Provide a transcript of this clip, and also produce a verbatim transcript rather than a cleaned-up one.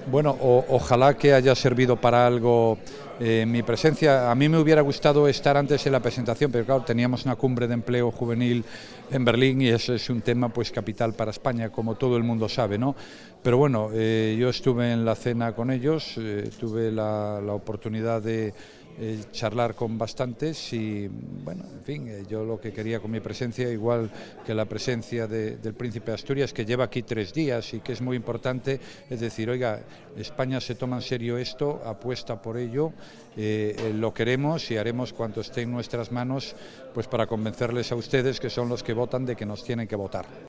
Bueno, o, ojalá que haya servido para algo eh, mi presencia. A mí me hubiera gustado estar antes en la presentación, pero claro, teníamos una cumbre de empleo juvenil en Berlín y eso es un tema pues capital para España, como todo el mundo sabe, ¿no? Pero bueno, eh, yo estuve en la cena con ellos, eh, tuve la, la oportunidad de eh, charlar con bastantes y, bueno, en fin, eh, yo lo que quería con mi presencia, igual que la presencia de, del Príncipe de Asturias, que lleva aquí tres días y que es muy importante, es decir, oiga, España se toma en serio esto, apuesta por ello, eh, eh, lo queremos y haremos cuanto esté en nuestras manos pues para convencerles a ustedes, que son los que votan, de que nos tienen que votar.